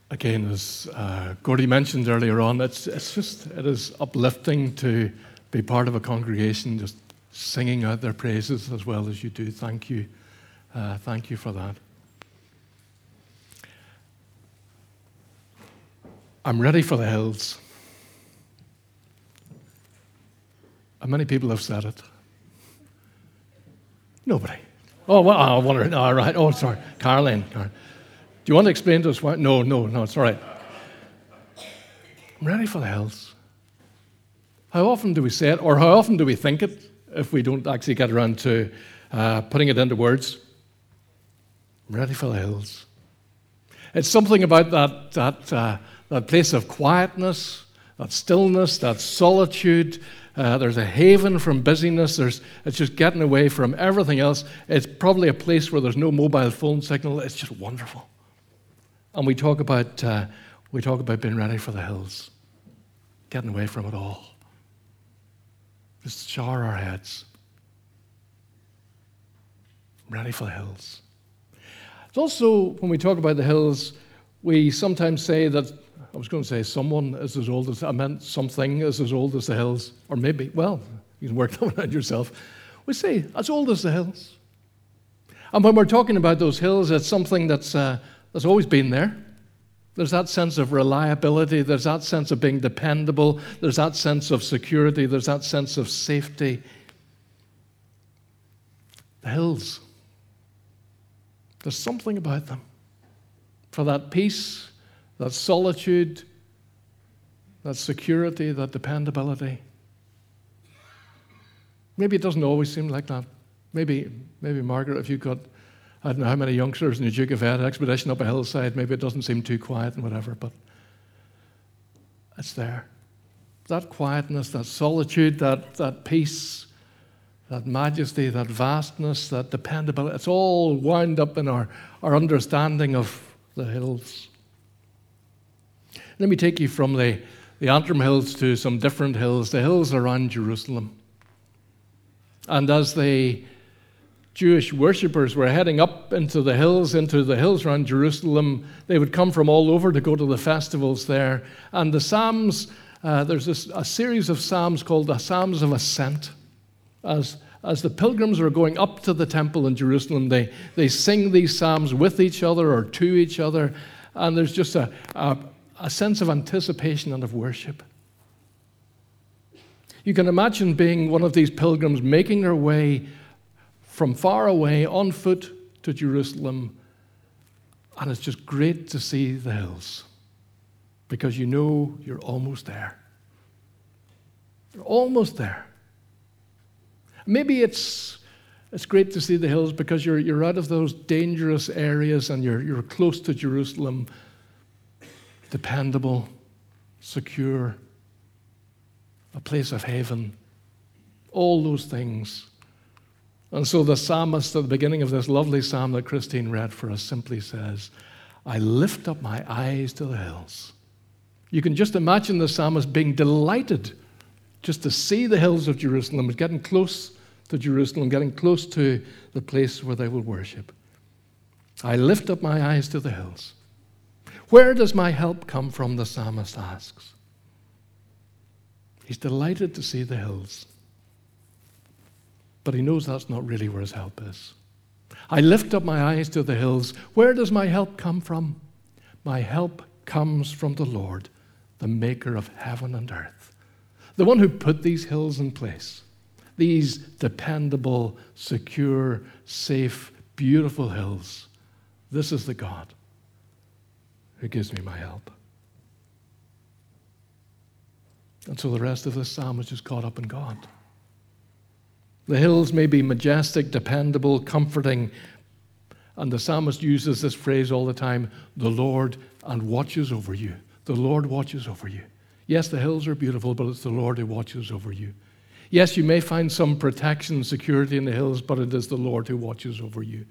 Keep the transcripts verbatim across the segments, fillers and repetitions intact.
Again, as uh, Gordy mentioned earlier on, it's, it's just, it is uplifting to be part of a congregation just singing out their praises as well as you do. Thank you. Uh, thank you for that. I'm ready for the hills. How many people have said it? Nobody. Oh, well, I wonder. All right. Oh, sorry. Caroline. Caroline. Do you want to explain to us why? No, no, no, it's all right. I'm ready for the hills. How often do we say it, or how often do we think it, if we don't actually get around to uh, putting it into words? I'm ready for the hills. It's something about that, that, uh, that place of quietness, that stillness, that solitude. Uh, there's a haven from busyness. There's, it's just getting away from everything else. It's probably a place where there's no mobile phone signal. It's just wonderful. And we talk about uh, we talk about being ready for the hills, getting away from it all. Just shower our heads. Ready for the hills. It's also, when we talk about the hills, we sometimes say that, I was going to say someone is as old as, I meant something is as old as the hills, or maybe, well, you can work that one out yourself. We say, as old as the hills. And when we're talking about those hills, it's something that's uh, that's always been there. There's that sense of reliability. There's that sense of being dependable. There's that sense of security. There's that sense of safety. The hills. There's something about them. For that peace, that solitude, that security, that dependability. Maybe it doesn't always seem like that. Maybe, maybe Margaret, if you've got, I don't know how many youngsters in the Duke of Ed expedition up a hillside, maybe it doesn't seem too quiet and whatever, but it's there. That quietness, that solitude, that, that peace, that majesty, that vastness, that dependability, it's all wound up in our, our understanding of the hills. Let me take you from the, the Antrim Hills to some different hills, the hills around Jerusalem. And as the Jewish worshippers were heading up into the hills, into the hills around Jerusalem, they would come from all over to go to the festivals there. And the Psalms, uh, there's this, a series of Psalms called the Psalms of Ascent. As, as the pilgrims are going up to the temple in Jerusalem, they, they sing these Psalms with each other or to each other. And there's just a, a, a sense of anticipation and of worship. You can imagine being one of these pilgrims making their way from far away on foot to Jerusalem, and it's just great to see the hills because you know you're almost there. You're almost there. Maybe it's it's great to see the hills because you're you're out of those dangerous areas and you're you're close to Jerusalem, dependable, secure, a place of haven, all those things. And so the psalmist at the beginning of this lovely psalm that Christine read for us simply says, I lift up my eyes to the hills. You can just imagine the psalmist being delighted just to see the hills of Jerusalem, getting close to Jerusalem, getting close to the place where they will worship. I lift up my eyes to the hills. Where does my help come from, the psalmist asks. He's delighted to see the hills. But he knows that's not really where his help is. I lift up my eyes to the hills. Where does my help come from? My help comes from the Lord, the maker of heaven and earth. The one who put these hills in place. These dependable, secure, safe, beautiful hills. This is the God who gives me my help. And so the rest of this psalm is just caught up in God. The hills may be majestic, dependable, comforting, and the psalmist uses this phrase all the time, the Lord and watches over you. The Lord watches over you. Yes, the hills are beautiful, but it's the Lord who watches over you. Yes, you may find some protection and security in the hills, but it is the Lord who watches over you.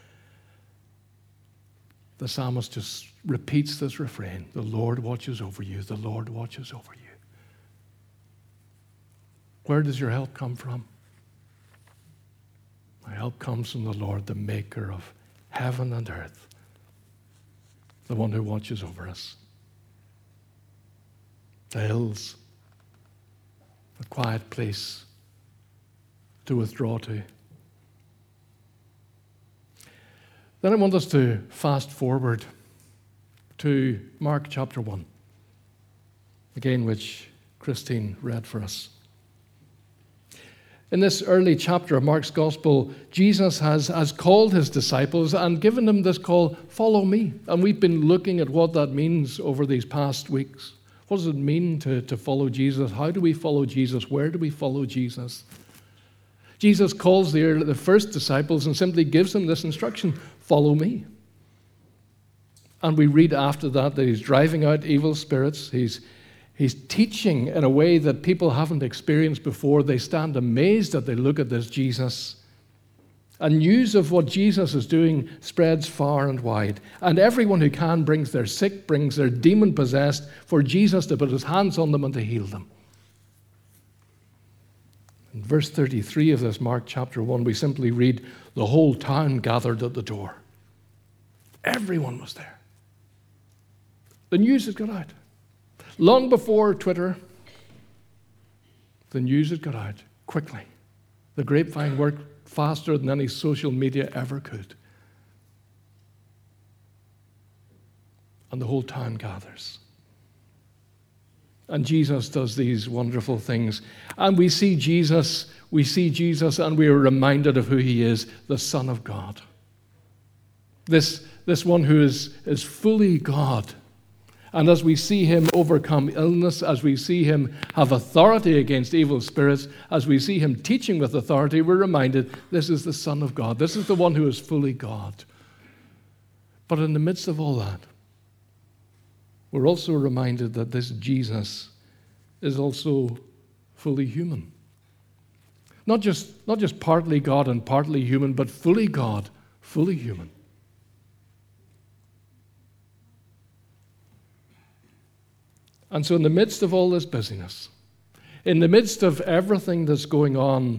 The psalmist just repeats this refrain, the Lord watches over you, the Lord watches over you. Where does your help come from? My help comes from the Lord, the maker of heaven and earth. the one who watches over us. The hills, a quiet place to withdraw to. Then I want us to fast forward to Mark chapter one, again, which Christine read for us. In this early chapter of Mark's Gospel, Jesus has, has called his disciples and given them this call, follow me. And we've been looking at what that means over these past weeks. What does it mean to, to follow Jesus? How do we follow Jesus? Where do we follow Jesus? Jesus calls the, early, the first disciples and simply gives them this instruction, follow me. And we read after that that he's driving out evil spirits. He's He's teaching in a way that people haven't experienced before. They stand amazed as they look at this Jesus. And news of what Jesus is doing spreads far and wide. And everyone who can brings their sick, brings their demon-possessed, for Jesus to put his hands on them and to heal them. In verse thirty-three of this Mark chapter one, we simply read, the whole town gathered at the door. Everyone was there. The news had got out. Long before Twitter, the news had got out quickly. The grapevine worked faster than any social media ever could. And the whole town gathers. And Jesus does these wonderful things. And we see Jesus, we see Jesus, and we are reminded of who he is, the Son of God. This, this one who is, is fully God. And as we see him overcome illness, as we see him have authority against evil spirits, as we see him teaching with authority, we're reminded this is the Son of God. This is the one who is fully God. But in the midst of all that, we're also reminded that this Jesus is also fully human. Not just, not just partly God and partly human, but fully God, fully human. And so in the midst of all this busyness, in the midst of everything that's going on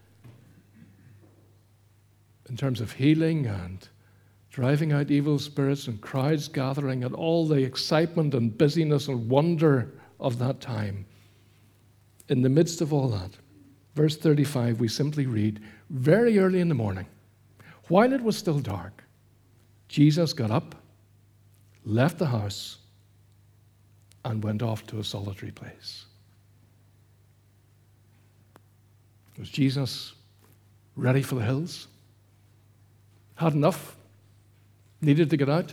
in terms of healing and driving out evil spirits and crowds gathering and all the excitement and busyness and wonder of that time, in the midst of all that, verse thirty-five, we simply read, very early in the morning, while it was still dark, Jesus got up, left the house, and went off to a solitary place. Was Jesus ready for the hills? Had enough? Needed to get out?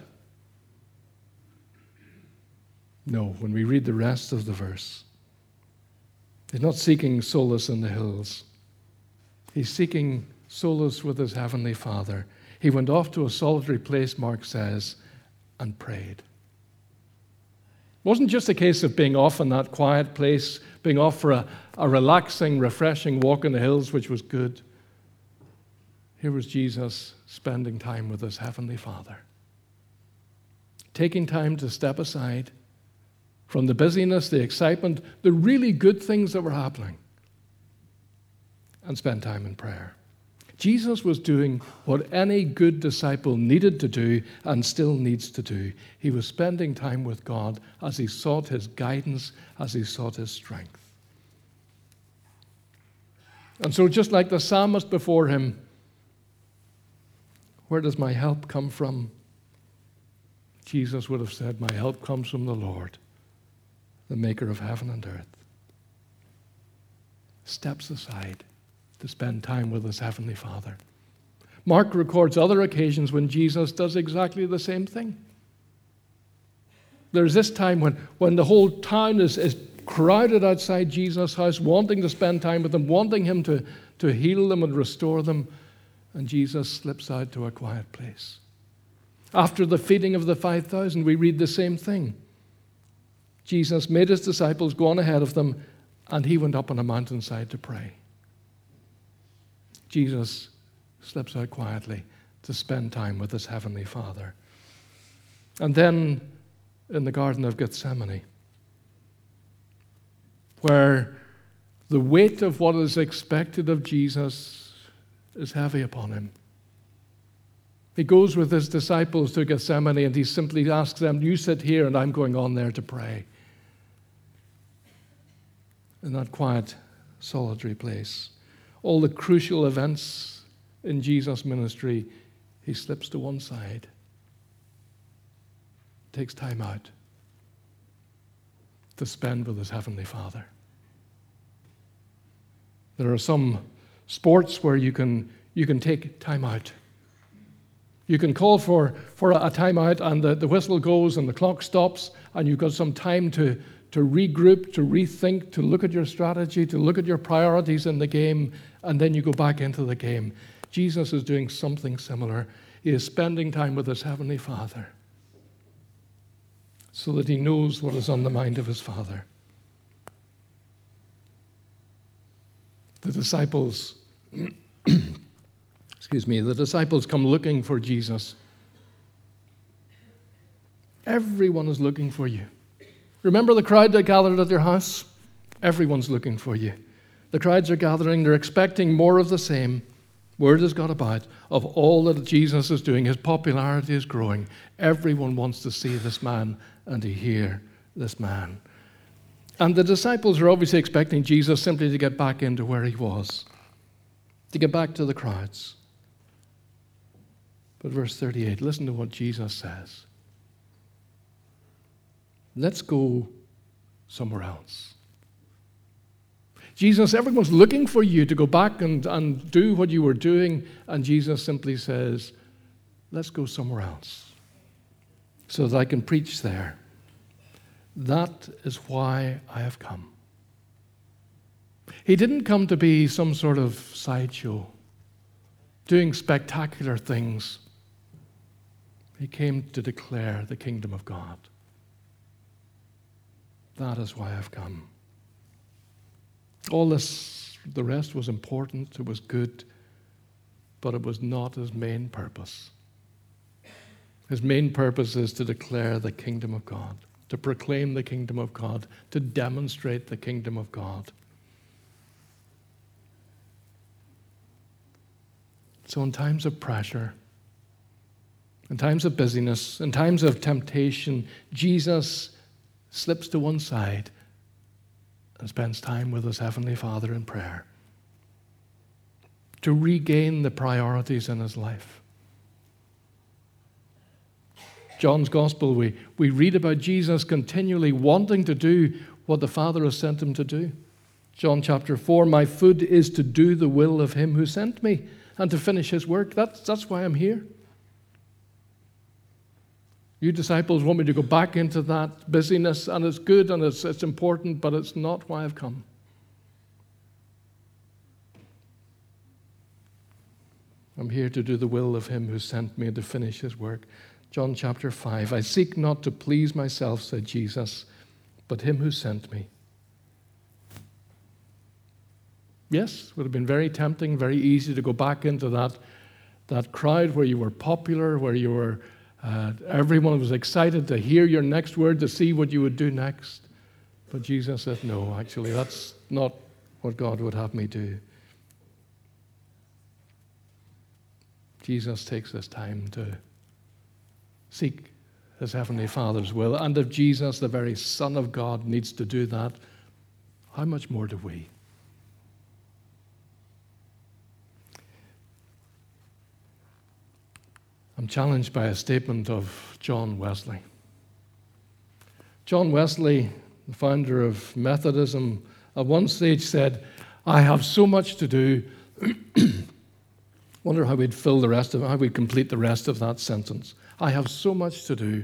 No, when we read the rest of the verse, he's not seeking solace in the hills. He's seeking solace with his heavenly Father. He went off to a solitary place, Mark says, and prayed. It wasn't just a case of being off in that quiet place, being off for a, a relaxing, refreshing walk in the hills, which was good. Here was Jesus spending time with his heavenly Father, taking time to step aside from the busyness, the excitement, the really good things that were happening, and spend time in prayer. Jesus was doing what any good disciple needed to do and still needs to do. He was spending time with God as he sought his guidance, as he sought his strength. And so just like the psalmist before him, where does my help come from? Jesus would have said, my help comes from the Lord, the maker of heaven and earth. Steps aside to spend time with his heavenly Father. Mark records other occasions when Jesus does exactly the same thing. There's this time when, when the whole town is, is crowded outside Jesus' house, wanting to spend time with him, wanting him to, to heal them and restore them, and Jesus slips out to a quiet place. After the feeding of the five thousand, we read the same thing. Jesus made his disciples go on ahead of them, and he went up on a mountainside to pray. Jesus slips out quietly to spend time with his heavenly Father. And then in the Garden of Gethsemane, where the weight of what is expected of Jesus is heavy upon him, He goes with his disciples to Gethsemane and he simply asks them, you sit here and I'm going on there to pray. In that quiet, solitary place. All the crucial events in Jesus' ministry, he slips to one side. Takes time out to spend with his Heavenly Father. There are some sports where you can, you can take time out. You can call for, for a timeout and the, the whistle goes and the clock stops and you've got some time to, to regroup, to rethink, to look at your strategy, to look at your priorities in the game, and then you go back into the game. Jesus is doing something similar. He is spending time with his Heavenly Father so that he knows what is on the mind of his Father. The disciples Excuse me, the disciples come looking for Jesus. Everyone is looking for you. Remember the crowd that gathered at your house? Everyone's looking for you. The crowds are gathering, they're expecting more of the same. Word has got about of all that Jesus is doing. His popularity is growing. Everyone wants to see this man and to hear this man. And the disciples are obviously expecting Jesus simply to get back into where he was, to get back to the crowds. But verse thirty-eight, listen to what Jesus says. Let's go somewhere else. Jesus, everyone's looking for you to go back and, and do what you were doing, and Jesus simply says, let's go somewhere else so that I can preach there. That is why I have come. He didn't come to be some sort of sideshow, doing spectacular things. He came to declare the kingdom of God. That is why I've come. All this, the rest was important, it was good, but it was not his main purpose. His main purpose is to declare the kingdom of God, to proclaim the kingdom of God, to demonstrate the kingdom of God. So in times of pressure, in times of busyness, in times of temptation, Jesus slips to one side and spends time with his Heavenly Father in prayer to regain the priorities in his life. John's Gospel, we, we read about Jesus continually wanting to do what the Father has sent him to do. John chapter four, my food is to do the will of him who sent me and to finish his work. That's, that's why I'm here. You disciples want me to go back into that busyness, and it's good and it's, it's important, but it's not why I've come. I'm here to do the will of him who sent me and to finish his work. John chapter five, I seek not to please myself, said Jesus, but him who sent me. Yes, it would have been very tempting, very easy to go back into that, that crowd where you were popular, where you were Uh, everyone was excited to hear your next word, to see what you would do next. But Jesus said, no, actually, that's not what God would have me do. Jesus takes this time to seek his Heavenly Father's will. And if Jesus, the very Son of God, needs to do that, how much more do we? I'm challenged by a statement of John Wesley. John Wesley, the founder of Methodism, at one stage said, I have so much to do. Wonder how we'd fill the rest of it, how we'd complete the rest of that sentence. I have so much to do.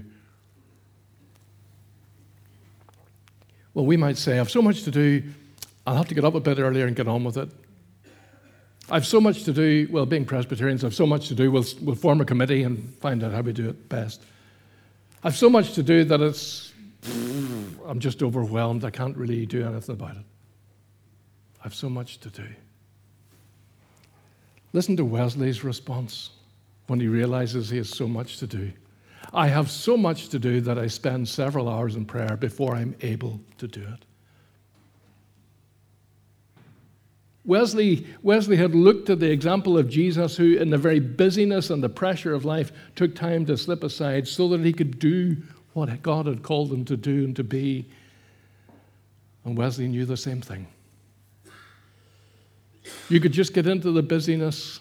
Well, we might say, I have so much to do, I'll have to get up a bit earlier and get on with it. I have so much to do, well, being Presbyterians, I have so much to do, we'll, we'll form a committee and find out how we do it best. I have so much to do that it's, I'm just overwhelmed, I can't really do anything about it. I have so much to do. Listen to Wesley's response when he realizes he has so much to do. I have so much to do that I spend several hours in prayer before I'm able to do it. Wesley, Wesley had looked at the example of Jesus, who in the very busyness and the pressure of life took time to slip aside so that he could do what God had called him to do and to be. And Wesley knew the same thing. You could just get into the busyness,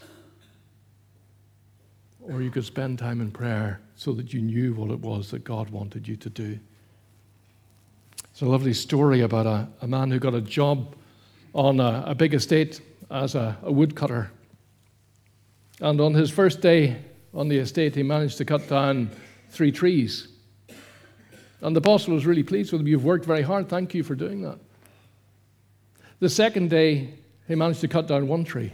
or you could spend time in prayer so that you knew what it was that God wanted you to do. It's a lovely story about a, a man who got a job on a, a big estate as a, a woodcutter. And on his first day on the estate, he managed to cut down three trees. And the boss was really pleased with him. You've worked very hard. Thank you for doing that. The second day, he managed to cut down one tree.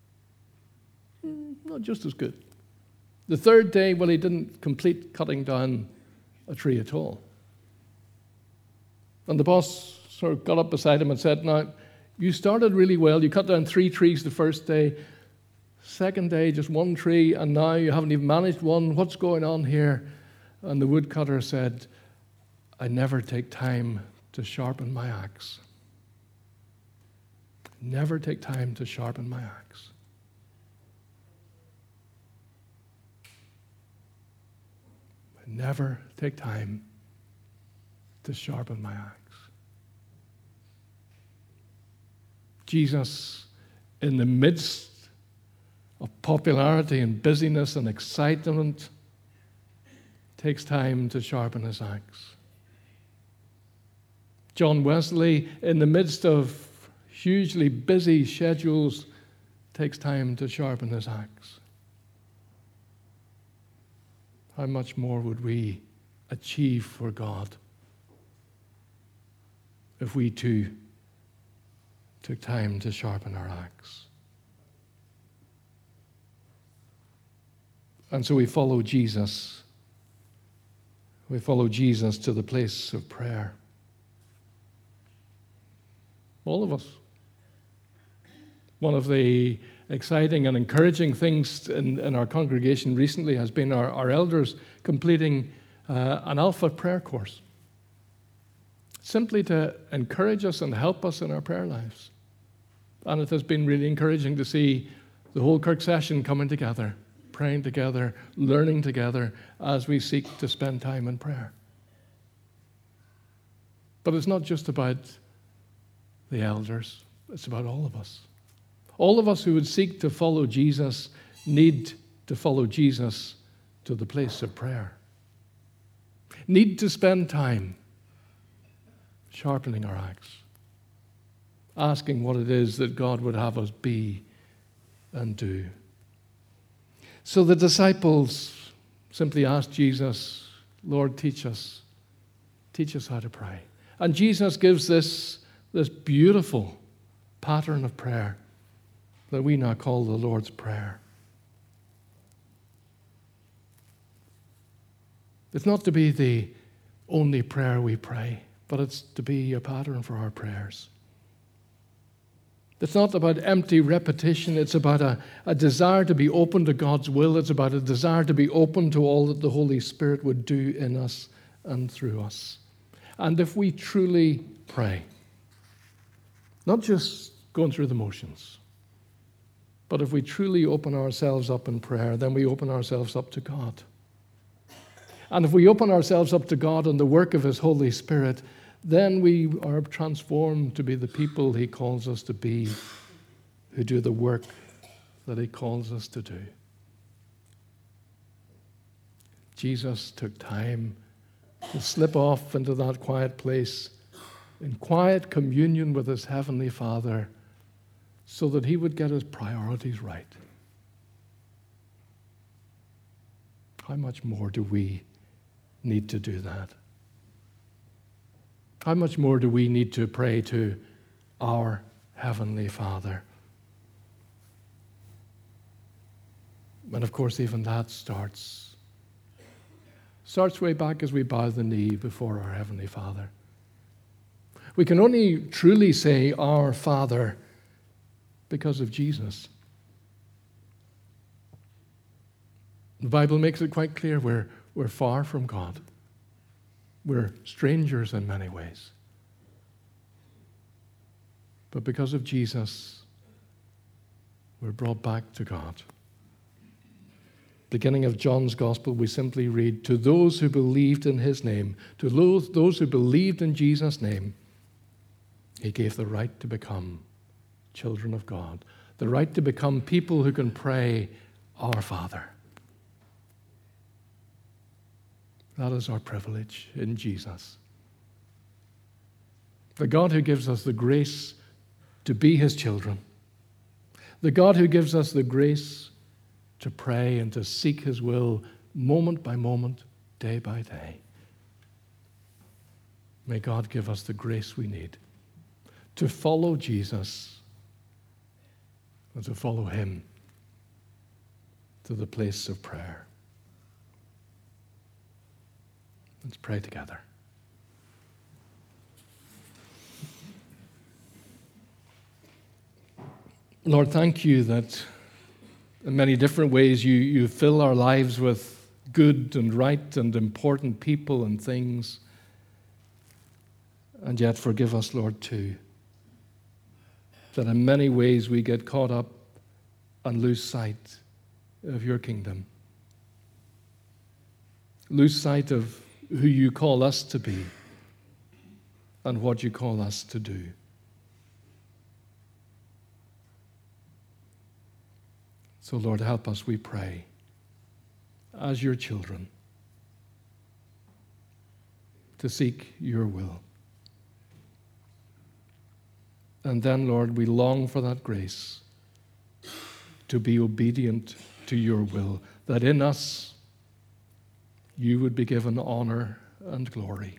Not just as good. The third day, well, he didn't complete cutting down a tree at all. And the boss sort of got up beside him and said, now, you started really well. You cut down three trees the first day. Second day, just one tree, and now you haven't even managed one. What's going on here? And the woodcutter said, I never take time to sharpen my axe. Never take time to sharpen my axe. I never take time to sharpen my axe. Jesus, in the midst of popularity and busyness and excitement, takes time to sharpen his axe. John Wesley, in the midst of hugely busy schedules, takes time to sharpen his axe. How much more would we achieve for God if we too took time to sharpen our axe? And so we follow Jesus. We follow Jesus to the place of prayer. All of us. One of the exciting and encouraging things in, in our congregation recently has been our, our elders completing uh, an Alpha prayer course, simply to encourage us and help us in our prayer lives. And it has been really encouraging to see the whole Kirk session coming together, praying together, learning together as we seek to spend time in prayer. But it's not just about the elders, it's about all of us. All of us who would seek to follow Jesus need to follow Jesus to the place of prayer. Need to spend time sharpening our axe, asking what it is that God would have us be and do. So the disciples simply asked Jesus, Lord, teach us. Teach us how to pray. And Jesus gives this, this beautiful pattern of prayer that we now call the Lord's Prayer. It's not to be the only prayer we pray, but it's to be a pattern for our prayers. It's not about empty repetition. It's about a, a desire to be open to God's will. It's about a desire to be open to all that the Holy Spirit would do in us and through us. And if we truly pray, not just going through the motions, but if we truly open ourselves up in prayer, then we open ourselves up to God. And if we open ourselves up to God and the work of His Holy Spirit, then we are transformed to be the people He calls us to be, who do the work that He calls us to do. Jesus took time to slip off into that quiet place in quiet communion with His Heavenly Father so that He would get His priorities right. How much more do we need to do that? How much more do we need to pray to our Heavenly Father? And of course, even that starts, starts way back as we bow the knee before our Heavenly Father. We can only truly say our Father because of Jesus. The Bible makes it quite clear we're, we're far from God. We're strangers in many ways. But because of Jesus, We're brought back to God. Beginning of John's Gospel, we simply read, to those who believed in his name, to those, those who believed in Jesus' name, he gave the right to become children of God, the right to become people who can pray, Our Father. That is our privilege in Jesus. The God who gives us the grace to be his children, the God who gives us the grace to pray and to seek his will moment by moment, day by day. May God give us the grace we need to follow Jesus and to follow him to the place of prayer. Let's pray together. Lord, thank you that in many different ways you, you fill our lives with good and right and important people and things. And yet forgive us, Lord, too, that in many ways we get caught up and lose sight of your kingdom. Lose sight of who you call us to be and what you call us to do. So, Lord, help us, we pray, as your children, to seek your will. And then, Lord, we long for that grace to be obedient to your will, that in us you would be given honor and glory.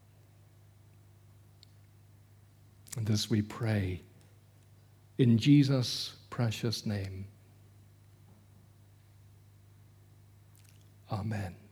And this we pray in Jesus' precious name. Amen.